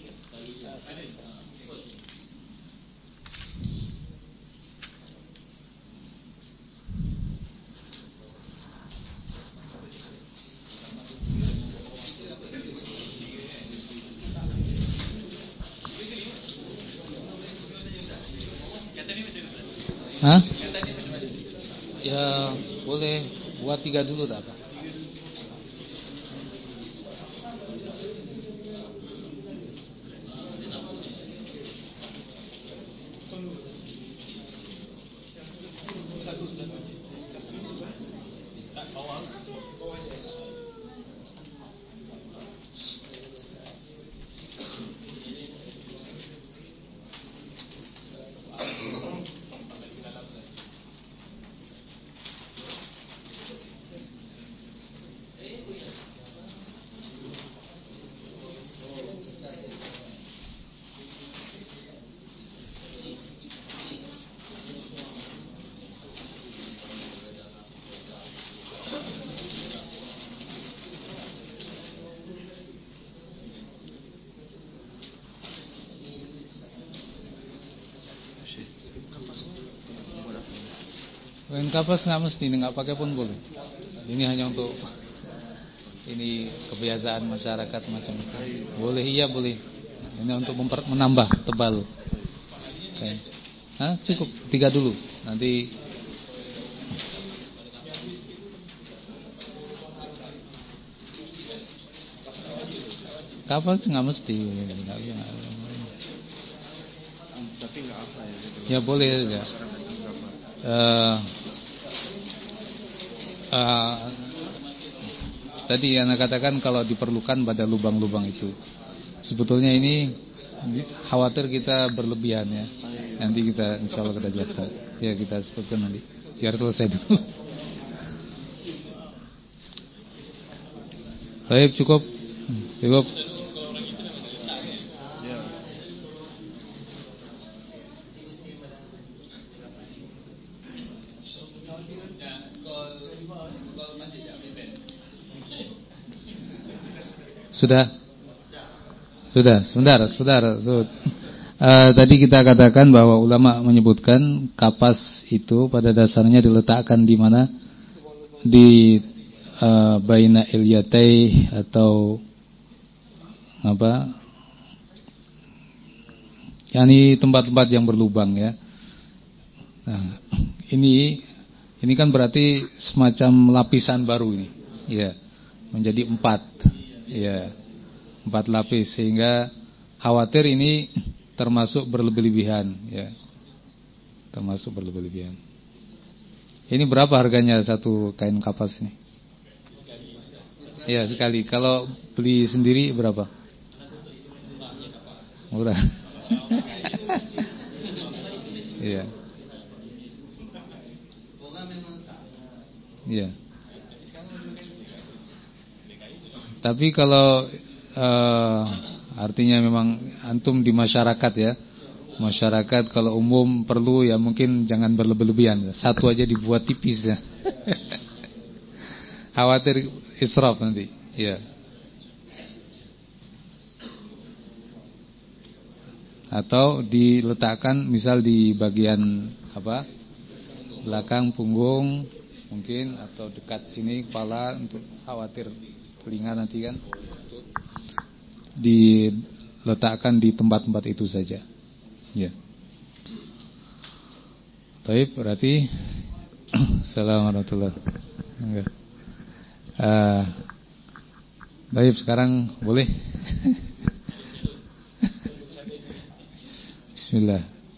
Hah? Ya boleh buat 3 dulu tak apa. Kain kapas nggak mesti, nggak pakai pun boleh. Ini hanya untuk ini kebiasaan masyarakat macam itu. Boleh, iya boleh. Ini untuk menambah tebal. Okay. Cukup 3 dulu. Nanti kapas nggak mesti. Tapi nggak apa ya? Ya boleh ya. tadi Anda katakan kalau diperlukan pada lubang-lubang itu. Sebetulnya ini khawatir kita berlebihan ya. Nanti kita insyaallah kita jelaskan. Ya kita sebutkan nanti. Biar selesai dulu. Baik, cukup. Cukup. Sudah, sebentar. Tadi kita katakan bahwa ulama menyebutkan kapas itu pada dasarnya diletakkan di mana? Di baina ilyatai atau apa? Yani tempat-tempat yang berlubang ya. Nah, ini kan berarti semacam lapisan baru ini. Ya. Menjadi 4. Ya. 4 lapis sehingga khawatir ini termasuk berlebih-lebihan ya. Termasuk berlebih-lebihan. Ini berapa harganya satu kain kapas ini? Ya, sekali. Kalau beli sendiri berapa? Murah. Iya. Iya. Tapi kalau artinya memang antum di masyarakat ya. Masyarakat kalau umum perlu ya mungkin jangan berlebih-lebihan. Satu aja dibuat tipis ya. Khawatir israf nanti. Ya. Atau diletakkan misal di bagian apa? Belakang punggung mungkin atau dekat sini kepala untuk khawatir telinga nanti kan. Diletakkan di tempat-tempat itu saja. Ya. Baik, berarti Assalamualaikum warahmatullahi wabarakatuh. Baik, sekarang boleh. Bismillah.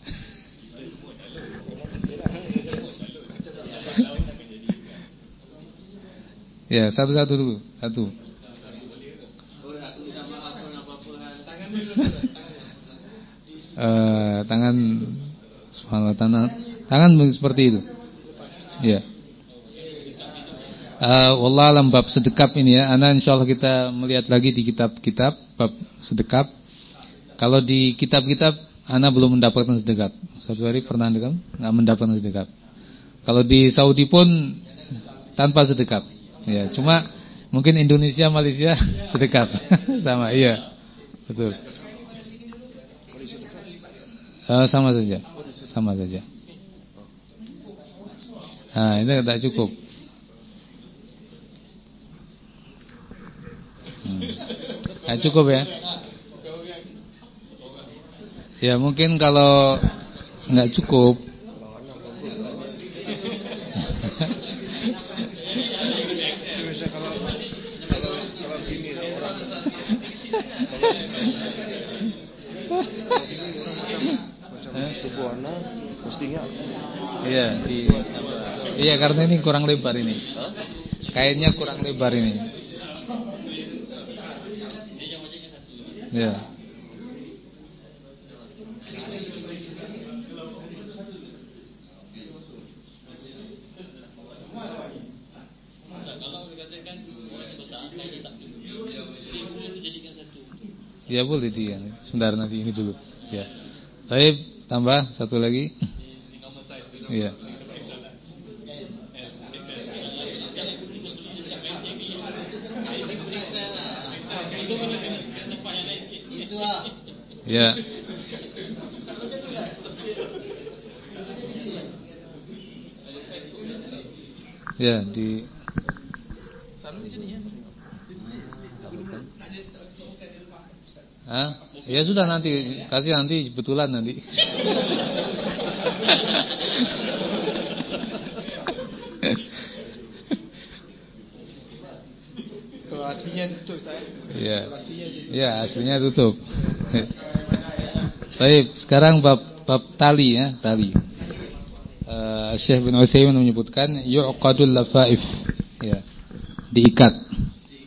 Ya, satu-satu dulu. Satu. Tangan subhanallah, tangan seperti itu. Ya. Wallah alam bab sedekap ini ya. Ana insyaallah kita melihat lagi di kitab-kitab bab sedekap. Kalau di kitab-kitab ana belum mendapatkan sedekap. Satu hari pernah enggak mendapatkan sedekap. Kalau di Saudi pun tanpa sedekap. Ya, cuma mungkin Indonesia, Malaysia sedekap. Sama, iya. Betul. Sama saja. Nah, ini tidak cukup. Tidak cukup ya. Ya mungkin kalau nggak cukup. Kalau gini orang tubuh anak mestinya. Iya karena ini kurang lebar ini. Kainnya kurang lebar ini. Ya. Ya boleh dia. Sebentar nanti ini dulu. Ya. Baik, tambah satu lagi. Iya. Ya. Ya di. Ya sudah nanti kasih nanti betulan nanti. Kalau aslinya tutup saya. Iya. Ya aslinya tutup. Baik, sekarang bab tali ya, tali. Syekh bin Utsaimin menyebutkan yuqadul lafaif. Ya. Diikat.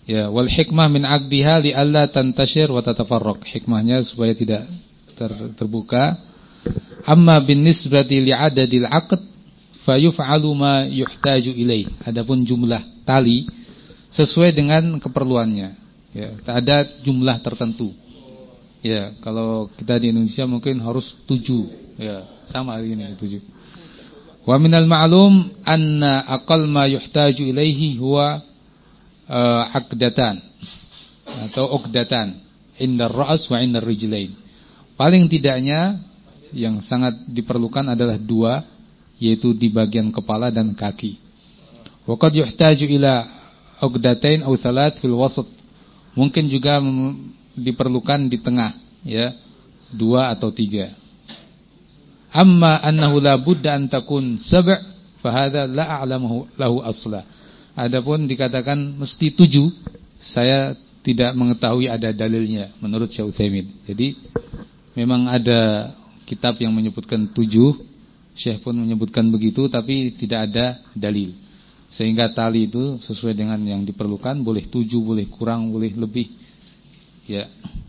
Ya, wal hikmah min 'aqdiha li alla tantashir wa tatafarraq. Hikmahnya supaya tidak terbuka. Amma bin nisbati li 'adadil 'aqd fayuf'alu ma yuhtaju ilaih. Adapun jumlah tali sesuai dengan keperluannya. Ya, tak ada jumlah tertentu. Ya, kalau kita di Indonesia mungkin harus 7. Ya, sama ini 7. Wa minal ma'lum anna aqall ma yuhtaju ilaihi huwa aqdatan atau uqdatan indar ra's wa indar rijlain. Paling tidaknya yang sangat diperlukan adalah 2, yaitu di bagian kepala dan kaki. Wa qad yuhtaju ila uqdatain aw thalat fil wasat. Mungkin juga diperlukan di tengah, ya, 2 atau 3. Amma annahu la budda an takun sab' fa hadha la a'lamuhu lahu asla. Adapun dikatakan mesti 7, saya tidak mengetahui ada dalilnya menurut Syekh Utsaimin. Jadi memang ada kitab yang menyebutkan 7, Syekh pun menyebutkan begitu, tapi tidak ada dalil. Sehingga tali itu sesuai dengan yang diperlukan, boleh 7, boleh kurang, boleh lebih. Ya.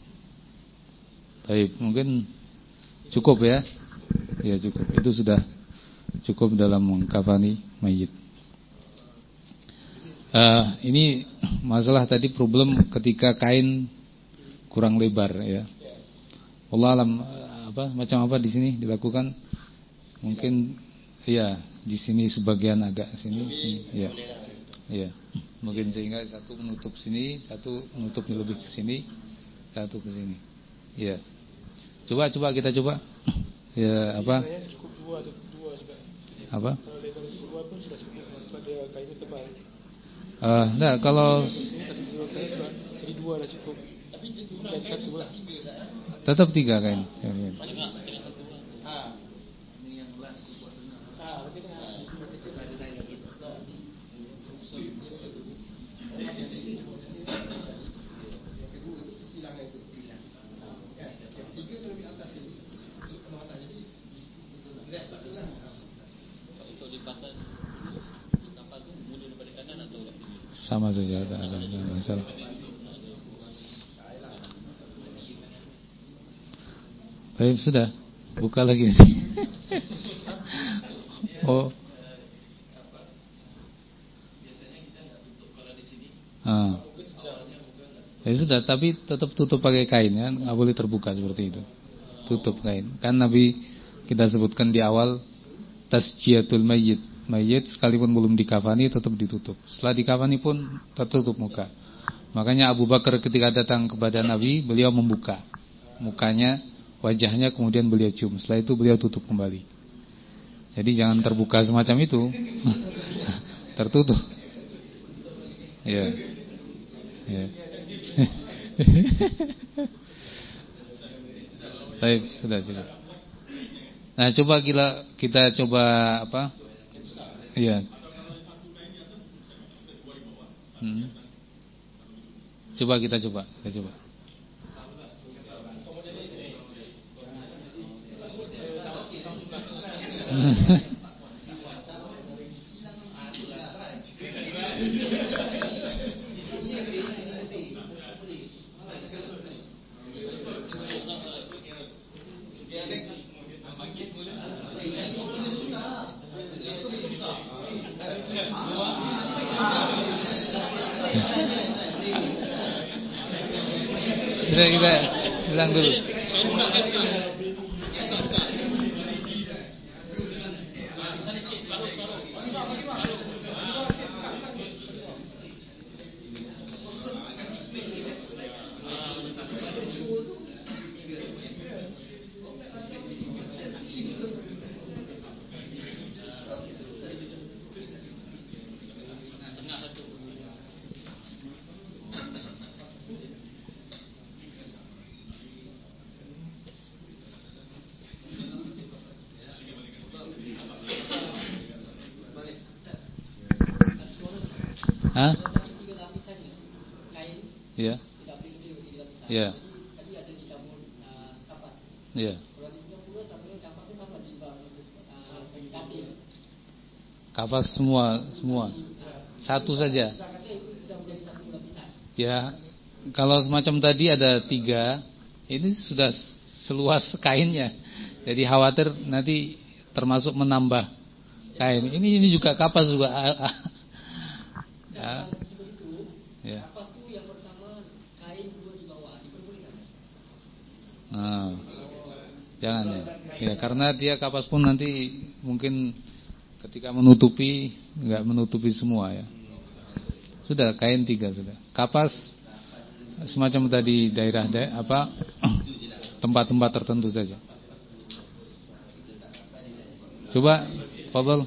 Baik, mungkin cukup ya. Ya cukup. Itu sudah cukup dalam mengkafani mayit. Ini masalah tadi problem ketika kain kurang lebar, ya. Allah alam macam apa di sini dilakukan? Mungkin ya di sini sebagian agak sini, ya. Ya. Mungkin sehingga satu menutup sini, satu menutup lebih ke sini, satu ke sini. Ya. Coba kita coba. Ya, apa? Cukup 2 atau 2 juga. Apa? Kalau lebar 2 pun sudah cukup, sebagai kayu tebal. Nah, kalau Sini satu dua saya sudah, jadi 2 dah cukup. Tapi jadi 1 lah. tetap 3 kain. Sama saja, tak ada masalah. Tapi sudah buka lagi. Oh. Ya sudah, tapi tetap tutup pakai kain ya, nggak boleh terbuka seperti itu. Tutup kain. Kan Nabi kita sebutkan di awal tasjiyatul mayyit. Mayit sekalipun belum dikafani tetap ditutup. Setelah dikafani pun tertutup muka. Makanya Abu Bakar ketika datang kepada Nabi, beliau membuka mukanya, wajahnya, kemudian beliau cium. Setelah itu beliau tutup kembali. Jadi jangan terbuka semacam itu. Tertutup. Ya. Ya. Baik, sudah cukup. Nah, coba kita coba apa? Iya. Coba kita coba. Sudah kita silang dulu. Hah? Iya. Iya. Iya. Kapas semua. Satu saja. Ya, kalau semacam tadi ada 3, ini sudah seluas kainnya. Jadi khawatir nanti termasuk menambah kain. Ini juga kapas juga. Ya. Ya. Kapas itu yang pertama kain, 2 di bawah, diperbolehkan. Nah, jangan ya. Ya, karena dia kapas pun nanti mungkin ketika menutupi enggak menutupi semua ya. Sudah kain 3 sudah. Kapas semacam tadi daerah tempat-tempat tertentu saja. Coba Fadl.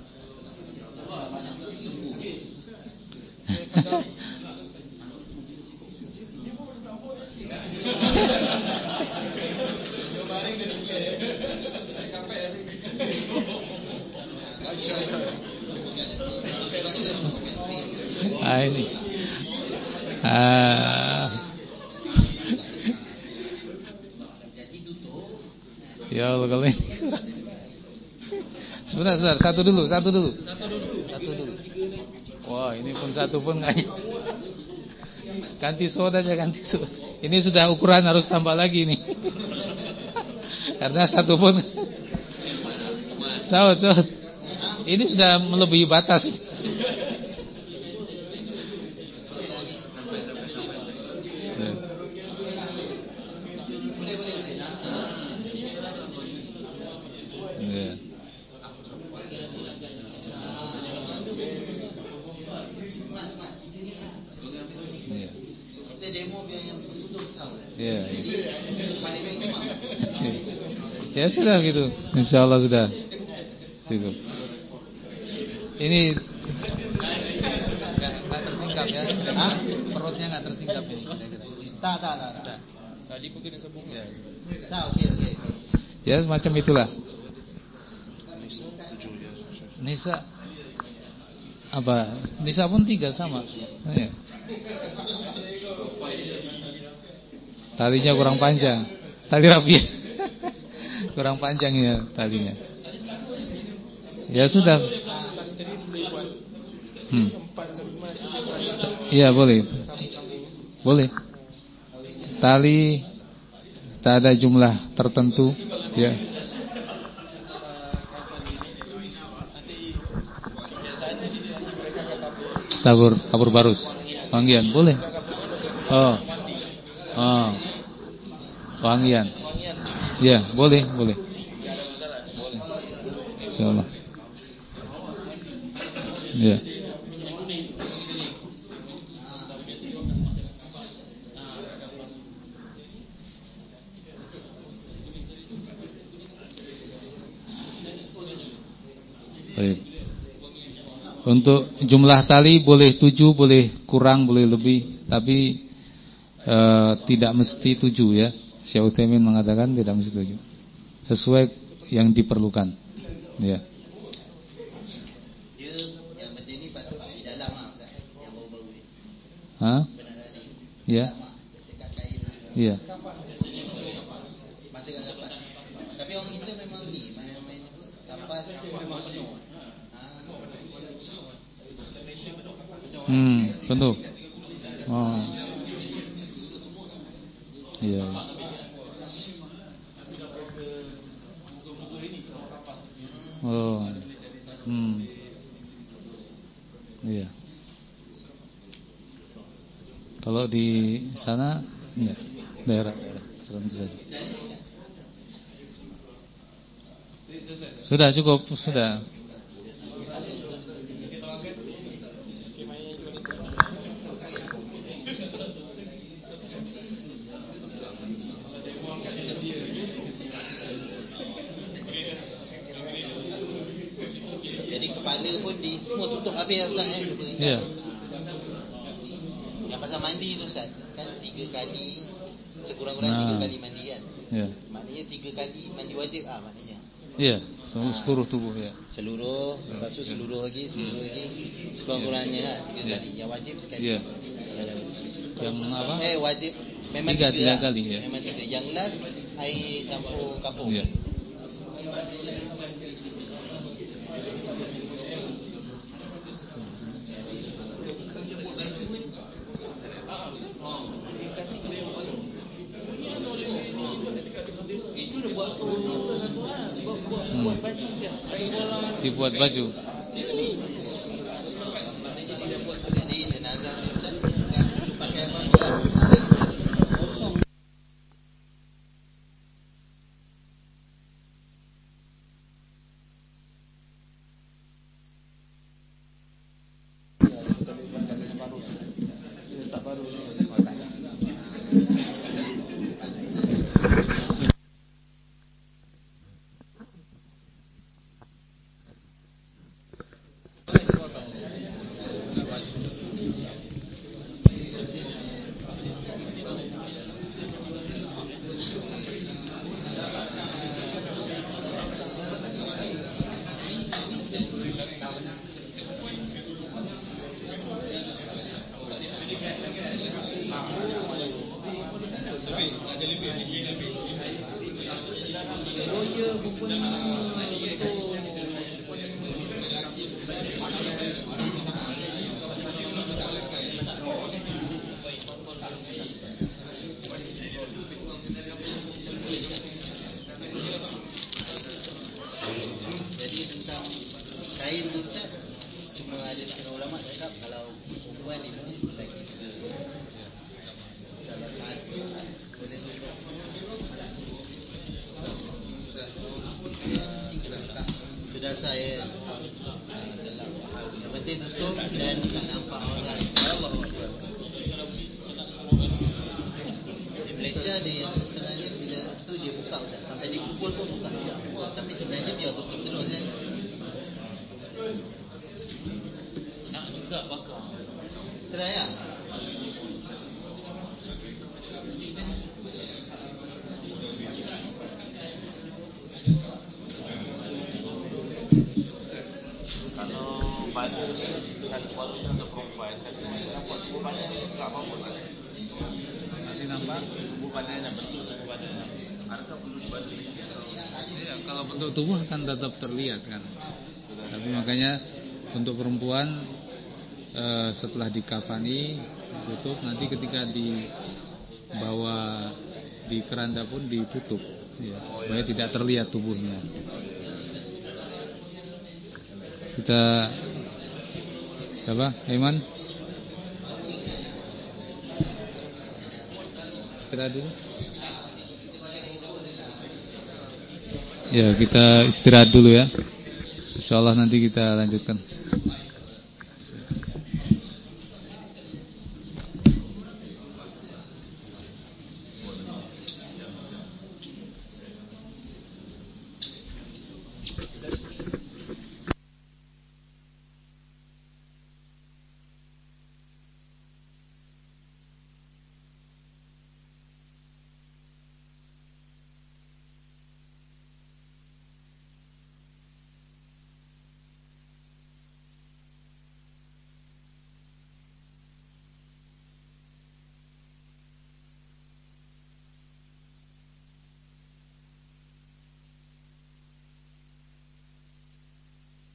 Ini. Ya Allah kalau ini. Sebentar, satu dulu. Wah, ini pun satu pun enggak. Ganti soda aja, ganti soda. Ini sudah ukuran harus tambah lagi nih. Karena satu pun saud. Ini sudah melebihi batas. Ya sudah gitu. Insyaallah sudah. Cukup. Ini enggak tersingkap ya. Perutnya enggak tersingkap ini. Tak. Tadi begini sebelum. Ya. Oke. Ya semacam itulah. Nisa apa? Nisa pun 3 sama. Ya. Talinya kurang panjang. Tali rapi. Kurang panjang ya talinya. Ya sudah. Iya boleh. Tali tak ada jumlah tertentu ya. Kabur barus. Wangian boleh. Oh. Wangian. Ya, boleh. Insyaallah. Ya. Baik. Untuk jumlah tali boleh 7, boleh kurang, boleh lebih, tapi tidak mesti 7 ya. Syekh Utsaimin mengatakan tidak mesti 7. Sesuai yang diperlukan. Ya. Dia yang macam ni patut di dalam Ustaz, yang bau-bau ni. Hah? Ya. Dekat kain. Iya. Masih kat kapas. Tapi orang kita memang ni main tu kapas memang penuh. Penuh. Oh. Iya. Oh. Iya. Kalau di sana enggak, daerah tertentu saja. Sudah cukup, sudah. Jadi kepala pun di semua tutup habis Ustaz Ya. Yang pasal mandi tu Ustaz, kan 3 kali sekurang-kurangnya 3 kali mandi kan. Ya. Maknanya 3 kali mandi wajib maknanya. Iya, seluruh tubuh ya. Seluruh, lepas tu seluruh lagi, sekurang-kurangnya 3 kali. Yang wajib sekali. Iya. Yang apa? Wajib memang 3 kali ya. Memang 3. Yang last air campur kapur. Iya. dibuat baju. Jadi jenazah Ustaz bukan pakai apa-apa. Kosong. Jadi tentang kain Ustaz, cuma ada setengah ulama cakap kalau perempuan di masjid lagi kalau satu boleh tutup. Sudah saya gelap. Yang penting tutup dan tak nampak orang. Di Malaysia dia yang setengahnya bila tu dia buka Ustaz. Sampai dia pukul pun buka juga. Tapi sebenarnya dia tutup terus kan. Nak juga bakar. Try lah. Kalau badan satu baru untuk perempuan, tapi masih nampak tubuh badan dia tak apa-apa kan? Masih nampak tubuh badan dan bentuk tubuh badan. Adakah perlu dibantu lagi atau? Ya, kalau bentuk tubuh akan tetap terlihat kan. Tapi makanya untuk perempuan setelah dikafani ditutup, nanti ketika dibawa di keranda pun ditutup ya, supaya tidak terlihat tubuhnya. Kita apa, Aiman? Istirahat dulu. Ya, kita istirahat dulu ya. Insyaallah nanti kita lanjutkan.